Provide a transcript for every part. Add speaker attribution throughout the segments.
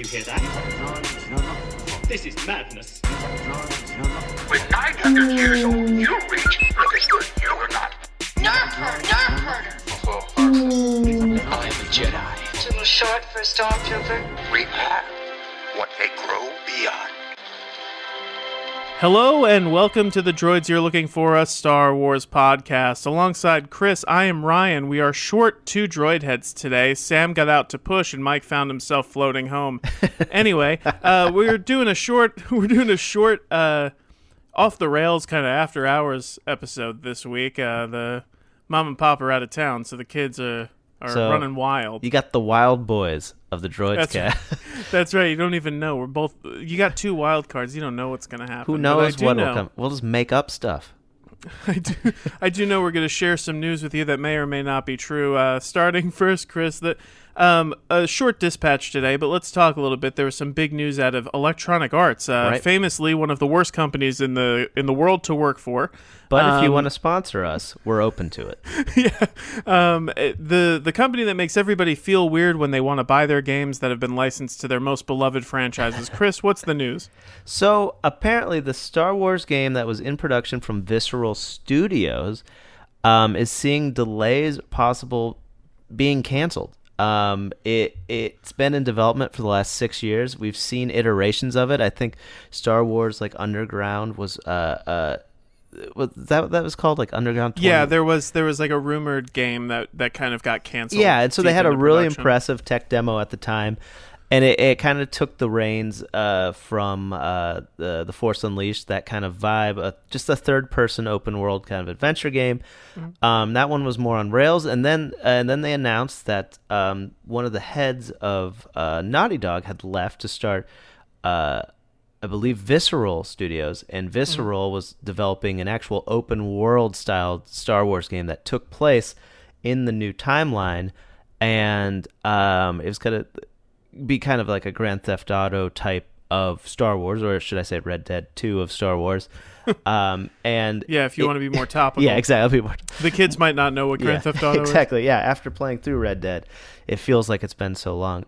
Speaker 1: hear that? This is madness.
Speaker 2: When 900 years old, you reach understood you or not.
Speaker 3: Nerf herder.
Speaker 2: I am a Jedi.
Speaker 3: It's a little short for a stormtrooper.
Speaker 2: We are what they grow beyond.
Speaker 4: Hello and welcome to the Droids You're Looking For, a Star Wars podcast. Alongside Chris, I am Ryan. We are short 2 droid heads today. Sam got out to push and Mike found himself floating home. Anyway, we're doing a short off the rails kind of after hours episode this week. The mom and pop are out of town, so the kids are running wild.
Speaker 5: You got the wild boys of the Droids cast.
Speaker 4: That's right. You don't even know. You got 2 wild cards. You don't know what's going to happen.
Speaker 5: Who knows what will come? We'll just make up stuff.
Speaker 4: I do know we're going to share some news with you that may or may not be true. Starting first, Chris, a short dispatch today, but let's talk a little bit. There was some big news out of Electronic Arts,
Speaker 5: right.
Speaker 4: Famously one of the worst companies in the world to work for.
Speaker 5: But if you want to sponsor us, we're open to it.
Speaker 4: Yeah, the company that makes everybody feel weird when they want to buy their games that have been licensed to their most beloved franchises. Chris, what's the news?
Speaker 5: So apparently, the Star Wars game that was in production from Visceral Studios is seeing delays possible being canceled. It's been in development for the last 6 years. We've seen iterations of it. I think Star Wars Underground was that was called Underground 20?
Speaker 4: Yeah, there was like a rumored game that kind of got canceled.
Speaker 5: Yeah, and so they had a really
Speaker 4: production.
Speaker 5: impressive tech demo at the time, and it kind of took the reins from the Force Unleashed, that kind of vibe, just a third-person open-world kind of adventure game. Mm-hmm. That one was more on rails, and then they announced that one of the heads of Naughty Dog had left to start, I believe, Visceral Studios, and Visceral was developing an actual open-world style Star Wars game that took place in the new timeline, and it was going to be kind of like a Grand Theft Auto type of Star Wars, or should I say Red Dead 2 of Star Wars. And
Speaker 4: yeah, if you want to be more topical.
Speaker 5: Yeah, exactly.
Speaker 4: The kids might not know what Grand Theft Auto is.
Speaker 5: Exactly, yeah. After playing through Red Dead, it feels like it's been so long.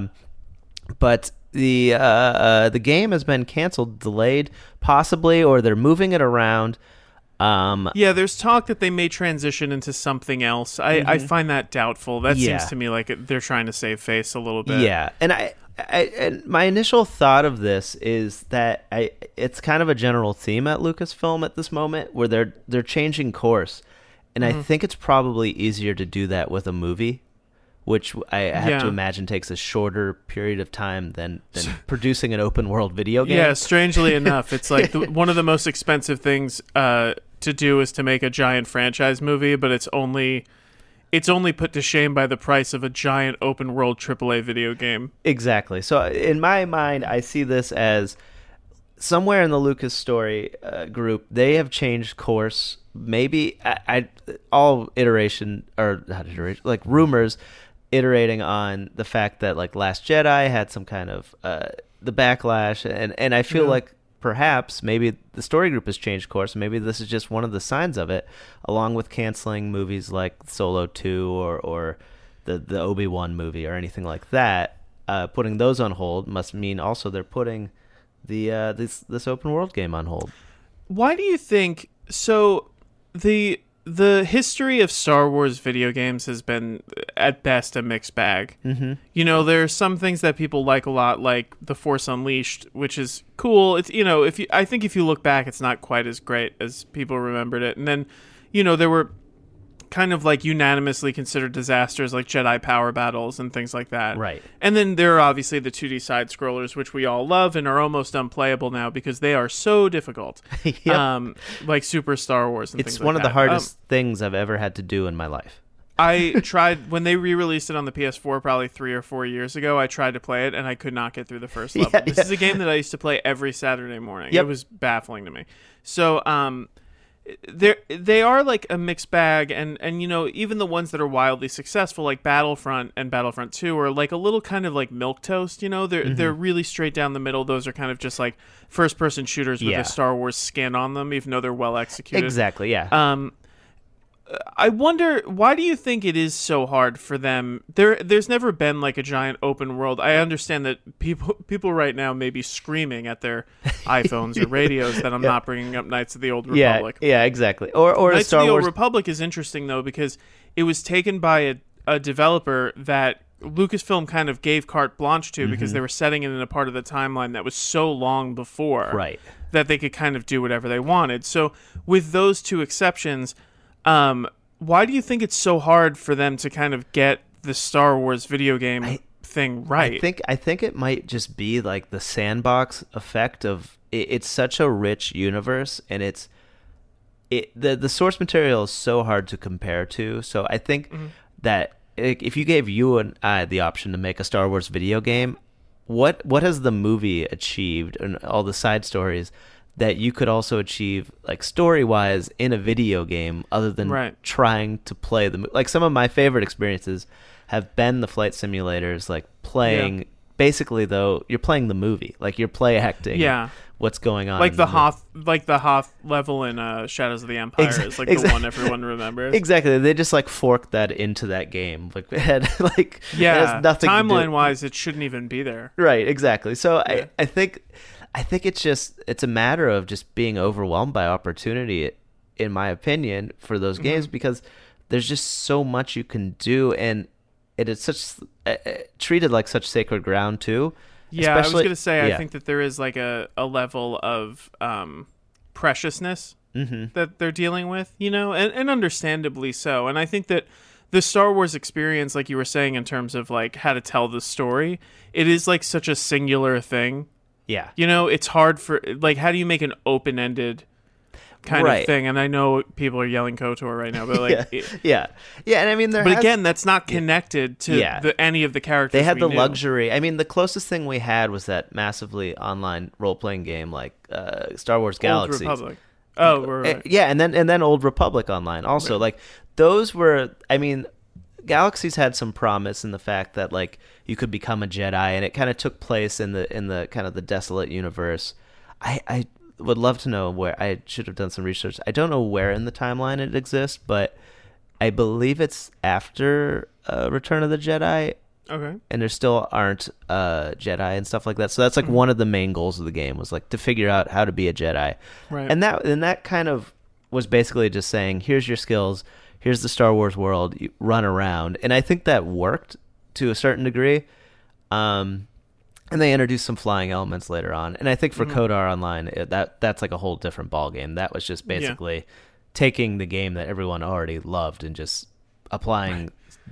Speaker 5: But the game has been canceled, delayed, possibly, or they're moving it around.
Speaker 4: Yeah, there's talk that they may transition into something else. I find that doubtful. That seems to me like they're trying to save face a little bit.
Speaker 5: Yeah, and my initial thought of this is that it's kind of a general theme at Lucasfilm at this moment, where they're changing course, and I think it's probably easier to do that with a movie, which I have to imagine takes a shorter period of time than producing an open world video game.
Speaker 4: Yeah, strangely enough, it's like one of the most expensive things to do is to make a giant franchise movie, but it's only put to shame by the price of a giant open world AAA video game.
Speaker 5: Exactly. So in my mind, I see this as somewhere in the Lucas story group, they have changed course. Maybe all iteration, or not iteration, like rumors iterating on the fact that Last Jedi had some kind of the backlash, and I feel like perhaps maybe the story group has changed course. Maybe this is just one of the signs of it, along with canceling movies like Solo 2 or the Obi-Wan movie or anything like that. Putting those on hold must mean also they're putting the this open world game on hold.
Speaker 4: Why do you think so? The history of Star Wars video games has been, at best, a mixed bag. Mm-hmm. You know, there are some things that people like a lot, like The Force Unleashed, which is cool. It's, I think if you look back, it's not quite as great as people remembered it. And then, there were kind of unanimously considered disasters like Jedi Power Battles and things like that.
Speaker 5: Right.
Speaker 4: And then there are obviously the 2D side-scrollers, which we all love and are almost unplayable now because they are so difficult.
Speaker 5: Yep.
Speaker 4: Like Super Star Wars and things like that.
Speaker 5: It's one of the hardest things I've ever had to do in my life.
Speaker 4: I tried, when they re-released it on the PS4 probably 3 or 4 years ago, I tried to play it and I could not get through the first level. This is a game that I used to play every Saturday morning.
Speaker 5: Yep.
Speaker 4: It was baffling to me. So, they are like a mixed bag, and even the ones that are wildly successful, like Battlefront and Battlefront 2, are like a little kind of like milquetoast. They're really straight down the middle. Those are kind of just like first person shooters with a Star Wars skin on them, even though they're well executed.
Speaker 5: Exactly, yeah.
Speaker 4: I wonder, why do you think it is so hard for them? There's never been like a giant open world. I understand that people right now may be screaming at their iPhones or radios that I'm not bringing up Knights of the Old Republic.
Speaker 5: Yeah, exactly. Or
Speaker 4: Knights
Speaker 5: Star
Speaker 4: of the
Speaker 5: Wars.
Speaker 4: Old Republic is interesting though because it was taken by a developer that Lucasfilm kind of gave carte blanche to because they were setting it in a part of the timeline that was so long before
Speaker 5: Right.
Speaker 4: that they could kind of do whatever they wanted. So with those two exceptions, why do you think it's so hard for them to kind of get the Star Wars video game thing right?
Speaker 5: I think it might just be like the sandbox effect of it's such a rich universe, and the source material is so hard to compare to. So I think that if you gave you and I the option to make a Star Wars video game, what has the movie achieved and all the side stories that you could also achieve, like story-wise, in a video game, other than trying to play the movie? Like some of my favorite experiences have been the flight simulators, like playing. Basically, though, you're playing the movie, like you're play acting. What's going on?
Speaker 4: Like the Hoth level in Shadows of the Empire is like the one everyone remembers.
Speaker 5: Exactly, they just like forked that into that game. Like it had it has nothing.
Speaker 4: Timeline wise, it shouldn't even be there.
Speaker 5: Right, exactly. So I think it's a matter of just being overwhelmed by opportunity, in my opinion, for those games, because there's just so much you can do, and it is such treated like such sacred ground too.
Speaker 4: Yeah, I was gonna say I think that there is like a level of preciousness that they're dealing with, and understandably so. And I think that the Star Wars experience, like you were saying, in terms of like how to tell the story, it is like such a singular thing.
Speaker 5: Yeah.
Speaker 4: It's hard for, like, how do you make an open-ended kind of thing? And I know people are yelling KOTOR right now, but like...
Speaker 5: Yeah, and I mean...
Speaker 4: But again, that's not connected to any of the characters.
Speaker 5: They had the luxury. I mean, the closest thing we had was that massively online role-playing game, like Star Wars Galaxies.
Speaker 4: Old Republic. Oh, right.
Speaker 5: Yeah, and then Old Republic Online also. Like, those were... I mean... Galaxies had some promise in the fact that like you could become a Jedi, and it kind of took place in the kind of the desolate universe. I would love to know where. I should have done some research. I don't know where in the timeline it exists, but I believe it's after Return of the Jedi.
Speaker 4: Okay.
Speaker 5: And there still aren't Jedi and stuff like that. So that's like one of the main goals of the game, was like to figure out how to be a Jedi.
Speaker 4: Right.
Speaker 5: And that kind of was basically just saying, here's your skills. Here's the Star Wars world, you run around. And I think that worked to a certain degree. And they introduced some flying elements later on. And I think for KOTOR Online, that's like a whole different ballgame. That was just basically taking the game that everyone already loved and just applying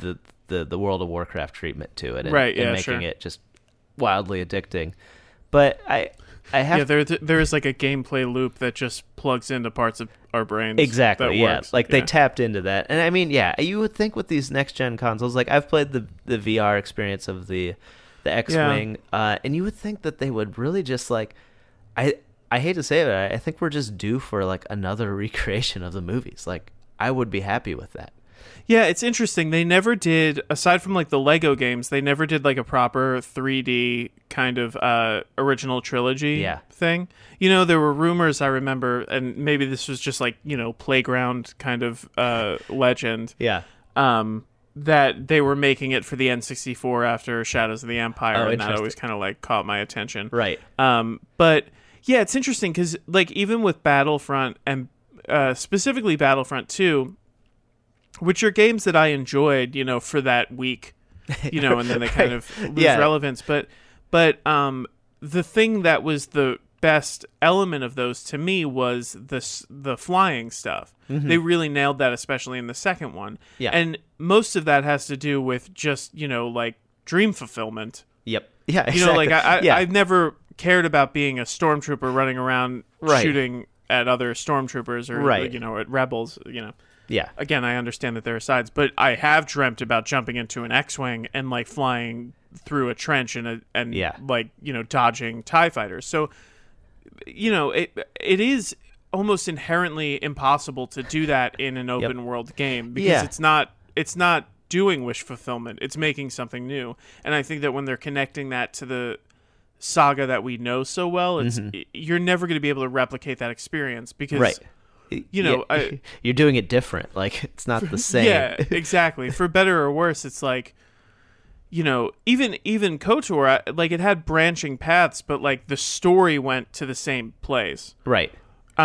Speaker 5: the World of Warcraft treatment to it. And, and making it just wildly addicting. But I have...
Speaker 4: Yeah, there is like a gameplay loop that just plugs into parts of our brains.
Speaker 5: Exactly, yeah.
Speaker 4: Works.
Speaker 5: Like they tapped into that. And I mean, you would think with these next-gen consoles, like I've played the VR experience of the X-Wing, and you would think that they would really just like... I hate to say it, I think we're just due for like another recreation of the movies. Like, I would be happy with that.
Speaker 4: Yeah, it's interesting. They never did, aside from like the Lego games, they never did like a proper 3D kind of original trilogy thing. There were rumors, I remember, and maybe this was just like, playground kind of legend.
Speaker 5: Yeah.
Speaker 4: That they were making it for the N64 after Shadows of the Empire, and that always kind of like caught my attention.
Speaker 5: Right.
Speaker 4: But yeah, it's interesting because like even with Battlefront and specifically Battlefront 2, which are games that I enjoyed, for that week, and then they kind of lose relevance. But the thing that was the best element of those to me was the flying stuff. They really nailed that, especially in the second one.
Speaker 5: Yeah.
Speaker 4: And most of that has to do with just, like dream fulfillment.
Speaker 5: Yep. Yeah, exactly.
Speaker 4: Like I've never cared about being a stormtrooper running around shooting at other stormtroopers or, at rebels,
Speaker 5: Yeah.
Speaker 4: Again, I understand that there are sides, but I have dreamt about jumping into an X-Wing and like flying through a trench and dodging TIE fighters. So, it is almost inherently impossible to do that in an open world game because it's not doing wish fulfillment. It's making something new. And I think that when they're connecting that to the saga that we know so well, you're never going to be able to replicate that experience because you know,
Speaker 5: you're doing it different. Like, it's not the same.
Speaker 4: Yeah, exactly. For better or worse, it's like, you know, even KOTOR, like, it had branching paths, but like the story went to the same place.
Speaker 5: Right.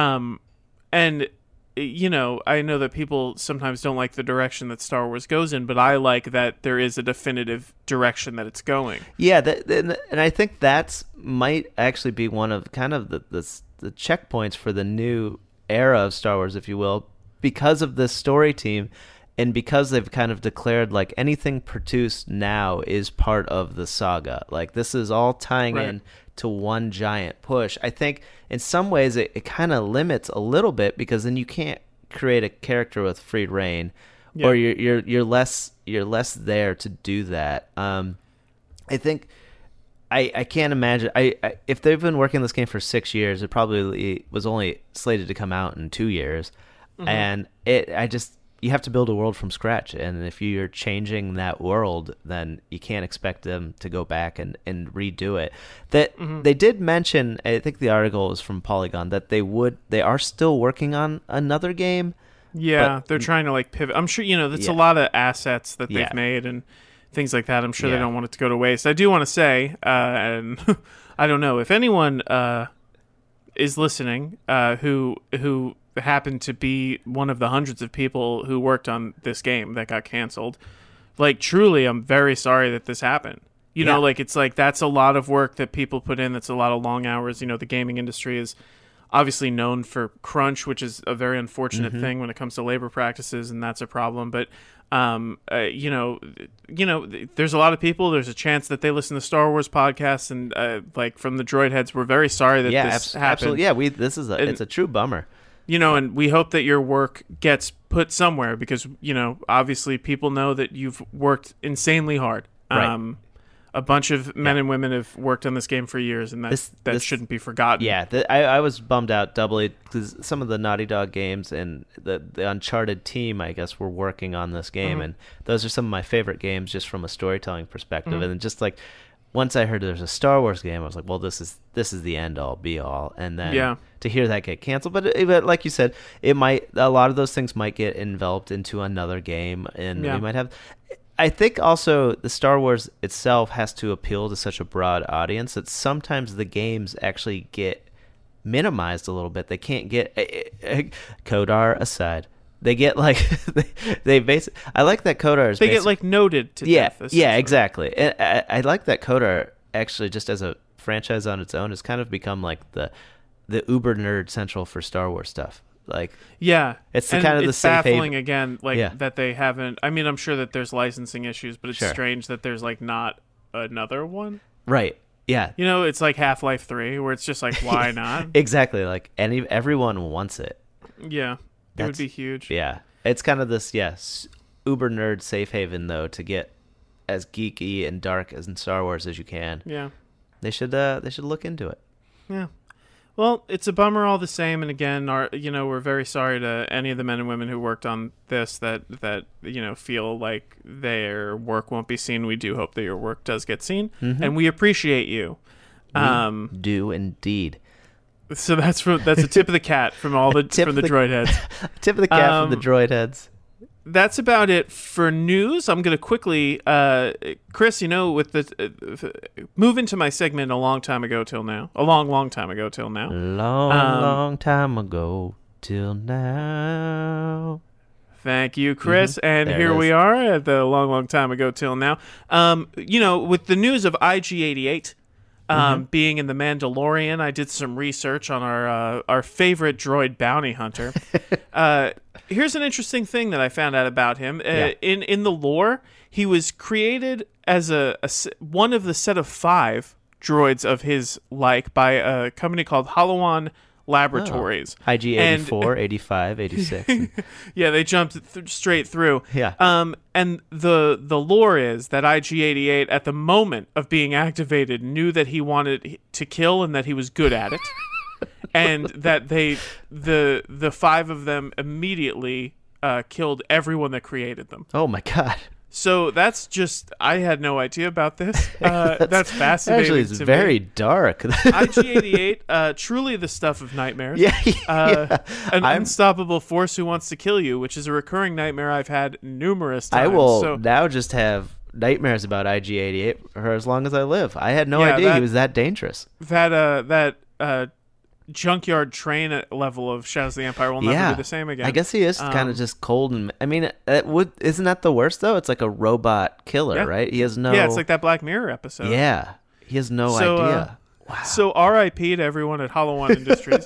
Speaker 4: And you know, I know that people sometimes don't like the direction that Star Wars goes in, but I like that there is a definitive direction that it's going.
Speaker 5: Yeah, and I think that's might actually be one of kind of the checkpoints for the new era of Star Wars, if you will, because of this story team, and because they've kind of declared like anything produced now is part of the saga. Like, this is all tying in to one giant push. I think in some ways it kind of limits a little bit, because then you can't create a character with free reign, or you're less there to do that. I think I can't imagine. I if they've been working this game for 6 years, it probably was only slated to come out in 2 years, and you have to build a world from scratch, and if you're changing that world, then you can't expect them to go back and redo it. They did mention, I think the article was from Polygon, that they are still working on another game.
Speaker 4: Yeah, they're trying to like pivot. I'm sure, you know, that's a lot of assets that they've made and things like that. I'm sure they don't want it to go to waste. I do want to say, and I don't know if anyone is listening who happened to be one of the hundreds of people who worked on this game that got canceled. Like, truly, I'm very sorry that this happened. You know, like, it's like, that's a lot of work that people put in. That's a lot of long hours. You know, the gaming industry is obviously known for crunch, which is a very unfortunate thing when it comes to labor practices, and that's a problem. But, you know, there's a lot of people, there's a chance that they listen to Star Wars podcasts, and like, from the Droid Heads, we're very sorry that this happened.
Speaker 5: Absolutely. Yeah, it's a true bummer.
Speaker 4: You know, and we hope that your work gets put somewhere, because, you know, obviously people know that you've worked insanely hard.
Speaker 5: Right.
Speaker 4: A bunch of men and women have worked on this game for years, and that shouldn't be forgotten.
Speaker 5: Yeah, I was bummed out doubly, because some of the Naughty Dog games and the Uncharted team, I guess, were working on this game, and those are some of my favorite games just from a storytelling perspective. And just like, once I heard there's a Star Wars game, I was like, well, this is the end all be all. And then to hear that get canceled, but like you said, a lot of those things might get enveloped into another game, and we might have. I think also the Star Wars itself has to appeal to such a broad audience that sometimes the games actually get minimized a little bit. They can't get KOTOR aside. They get like they basically. I like that KOTOR is.
Speaker 4: They get like noted to death.
Speaker 5: Yeah, exactly. And I like that KOTOR actually, just as a franchise on its own, has kind of become like the uber nerd central for Star Wars stuff. Like, it's kind of the safe
Speaker 4: baffling
Speaker 5: haven.
Speaker 4: Again, like that they haven't. I mean, I'm sure that there's licensing issues, but it's strange that there's like not another one.
Speaker 5: Right. Yeah.
Speaker 4: You know, it's like Half-Life 3, where it's just like, why not?
Speaker 5: Exactly. Like everyone wants it.
Speaker 4: Yeah. It would be huge.
Speaker 5: Yeah. It's kind of this, uber nerd safe haven, though, to get as geeky and dark as in Star Wars as you can.
Speaker 4: Yeah.
Speaker 5: They should look into it.
Speaker 4: Yeah. Well, it's a bummer all the same, and again, we're very sorry to any of the men and women who worked on this that you know, feel like their work won't be seen. We do hope that your work does get seen, and we appreciate you.
Speaker 5: We do indeed.
Speaker 4: So that's a tip of the cat from the Droid Heads.
Speaker 5: Tip of the cat from the Droid Heads.
Speaker 4: That's about it for news. I'm going to quickly, Chris, you know, with the move into my segment a long time ago till now. A long time ago till now.
Speaker 5: Long time ago till now.
Speaker 4: Thank you, Chris. And here we are at the long time ago till now. You know, with the news of IG-88 being in The Mandalorian, I did some research on our favorite droid bounty hunter. Here's an interesting thing that I found out about him. In the lore, he was created as one of the set of 5 droids of his like by a company called Halawan Laboratories.
Speaker 5: IG-84, 85, 86.
Speaker 4: Yeah, they jumped straight through.
Speaker 5: Yeah.
Speaker 4: And the lore is that IG-88, at the moment of being activated, knew that he wanted to kill and that he was good at it. And that the 5 of them immediately killed everyone that created them.
Speaker 5: Oh my god!
Speaker 4: So that's just, I had no idea about this. That's fascinating.
Speaker 5: Actually, it's
Speaker 4: to
Speaker 5: very
Speaker 4: me.
Speaker 5: dark.
Speaker 4: IG-88, truly the stuff of nightmares.
Speaker 5: Yeah.
Speaker 4: An unstoppable force who wants to kill you, which is a recurring nightmare I've had numerous times.
Speaker 5: I will
Speaker 4: So,
Speaker 5: now just have nightmares about IG-88 for as long as I live. I had no
Speaker 4: Yeah,
Speaker 5: idea
Speaker 4: that-
Speaker 5: he was that dangerous.
Speaker 4: that junkyard train level of Shadows of the Empire will never be the same again.
Speaker 5: I guess he is kind of just cold and. I mean, isn't that the worst though? It's like a robot killer,
Speaker 4: Yeah.
Speaker 5: right? He has no.
Speaker 4: Yeah, it's like that Black Mirror episode.
Speaker 5: Yeah, he has no
Speaker 4: So,
Speaker 5: idea.
Speaker 4: So R.I.P. to everyone at Hollow One Industries.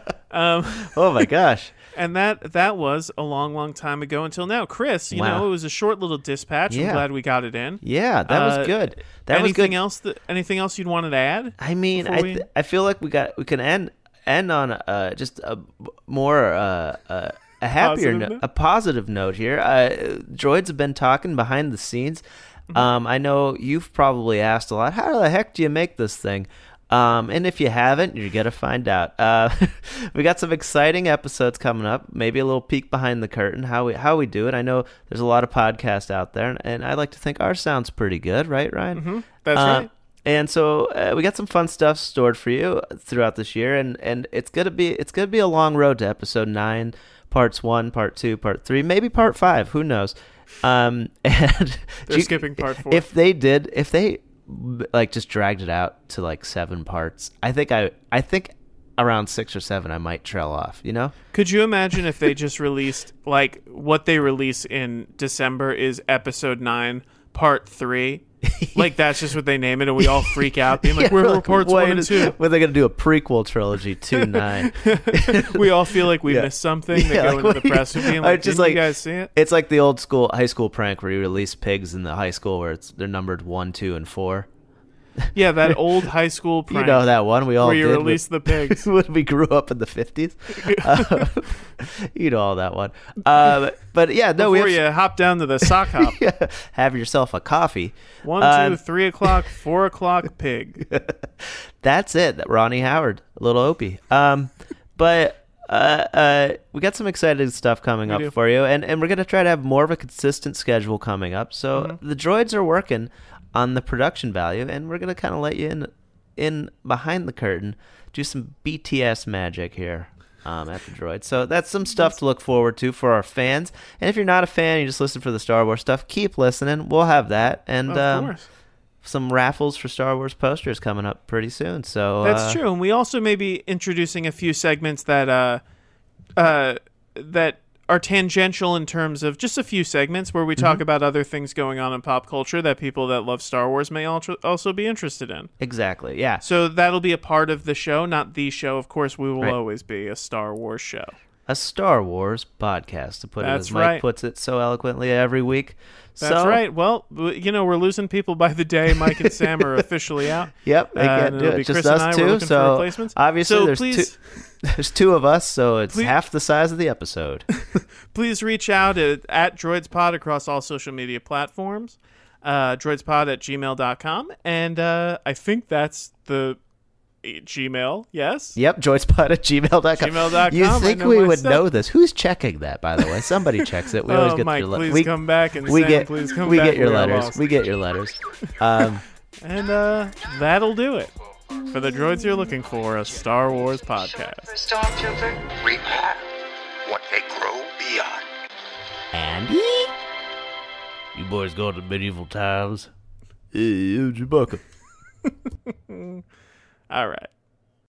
Speaker 5: Oh my gosh.
Speaker 4: And that was a long, long time ago until now. Chris, you
Speaker 5: Wow.
Speaker 4: know, it was a short little dispatch.
Speaker 5: Yeah.
Speaker 4: I'm glad we got it in.
Speaker 5: Yeah, that was good. That was
Speaker 4: anything
Speaker 5: good.
Speaker 4: else? Anything else you'd wanted to add?
Speaker 5: I mean,
Speaker 4: before we-
Speaker 5: I feel like we can end on just a more a happier
Speaker 4: Positive
Speaker 5: note,
Speaker 4: note?
Speaker 5: a positive note here. Droids have been talking behind the scenes.
Speaker 4: Mm-hmm.
Speaker 5: I know you've probably asked a lot. How the heck do you make this thing? And if you haven't, you're gonna find out. We got some exciting episodes coming up. Maybe a little peek behind the curtain how we do it. I know there's a lot of podcasts out there, and I like to think ours sounds pretty good, right, Ryan?
Speaker 4: Mm-hmm. That's right.
Speaker 5: And so we got some fun stuff stored for you throughout this year, and it's gonna be a long road to episode 9, parts 1, part 2, part 3, maybe part 5. Who knows? And
Speaker 4: They're skipping part 4.
Speaker 5: If they like just dragged it out to like 7 parts, I think around 6 or 7 I might trail off. You know?
Speaker 4: Could you imagine if they just released, like, what they release in December is episode 9, part 3? Like, that's just what they name it, and we all freak out, being like,
Speaker 5: Yeah,
Speaker 4: we're
Speaker 5: like,
Speaker 4: parts
Speaker 5: wait,
Speaker 4: 1 and 2.
Speaker 5: When they're gonna do a prequel trilogy 2-9?
Speaker 4: We all feel like we
Speaker 5: Yeah.
Speaker 4: missed something. They
Speaker 5: Yeah,
Speaker 4: go
Speaker 5: like,
Speaker 4: into the
Speaker 5: what-
Speaker 4: press and being
Speaker 5: I
Speaker 4: like,
Speaker 5: just,
Speaker 4: didn't
Speaker 5: like,
Speaker 4: you guys see it?
Speaker 5: It's like the old school high school prank where you release pigs in the high school where they're numbered 1, 2, and 4.
Speaker 4: Yeah, that old high school prank.
Speaker 5: You know that one we all
Speaker 4: where you
Speaker 5: did
Speaker 4: release the pigs.
Speaker 5: when we grew up in the 50s. You know all that one. But yeah, no,
Speaker 4: Before
Speaker 5: we
Speaker 4: you hop down to the sock hop.
Speaker 5: have yourself a coffee.
Speaker 4: 1, 2, 3 o'clock, 4 o'clock, pig.
Speaker 5: That's it. Ronnie Howard, a little Opie. But we got some exciting stuff coming up
Speaker 4: do.
Speaker 5: for you, and we're gonna try to have more of a consistent schedule coming up. So the droids are working on the production value, and we're gonna kind of let you in behind the curtain, do some BTS magic here. At the droid. So that's some stuff to look forward to for our fans. And if you're not a fan, you just listen for the Star Wars stuff, keep listening. We'll have that. And
Speaker 4: Of course.
Speaker 5: some raffles for Star Wars posters coming up pretty soon. So
Speaker 4: That's true. And we also may be introducing a few segments that that are tangential in terms of just a few segments where we talk about other things going on in pop culture that people that love Star Wars may also be interested in.
Speaker 5: Exactly. Yeah.
Speaker 4: So that'll be a part of the show, not the show. Of course, we will
Speaker 5: Right.
Speaker 4: always be a Star Wars show.
Speaker 5: A Star Wars podcast, to put it
Speaker 4: That's
Speaker 5: as Mike
Speaker 4: right.
Speaker 5: puts it so eloquently every week.
Speaker 4: That's
Speaker 5: So-
Speaker 4: right. Well, you know, we're losing people by the day. Mike and Sam are officially out.
Speaker 5: Yep, they can't
Speaker 4: and
Speaker 5: do
Speaker 4: it'll be
Speaker 5: it. Just
Speaker 4: Chris and I.
Speaker 5: us
Speaker 4: We're
Speaker 5: two.
Speaker 4: looking for
Speaker 5: So
Speaker 4: replacements.
Speaker 5: obviously,
Speaker 4: So
Speaker 5: there's
Speaker 4: please,
Speaker 5: there's 2 of us, so it's
Speaker 4: Please-
Speaker 5: half the size of the episode.
Speaker 4: please reach out at DroidsPod across all social media platforms. Droidspod@gmail.com. And I think that's the Gmail. Yes.
Speaker 5: Yep, joyspot@gmail.com.
Speaker 4: Gmail.com,
Speaker 5: You
Speaker 4: I
Speaker 5: think
Speaker 4: know
Speaker 5: we
Speaker 4: my
Speaker 5: would
Speaker 4: stuff.
Speaker 5: know this? Who's checking that, by the way? Somebody checks it. We always get
Speaker 4: Mike,
Speaker 5: your letters.
Speaker 4: please come back, and
Speaker 5: we
Speaker 4: Sam,
Speaker 5: get
Speaker 4: please come
Speaker 5: we
Speaker 4: back.
Speaker 5: get your
Speaker 4: We are
Speaker 5: letters.
Speaker 4: lost.
Speaker 5: We get your letters.
Speaker 4: And that'll do it for the droids you're looking for, a Star Wars podcast.
Speaker 3: For Stormtrooper.
Speaker 2: We have what they grow beyond.
Speaker 5: Andy, you boys go to medieval times? Hey, Chewbacca.
Speaker 4: All right.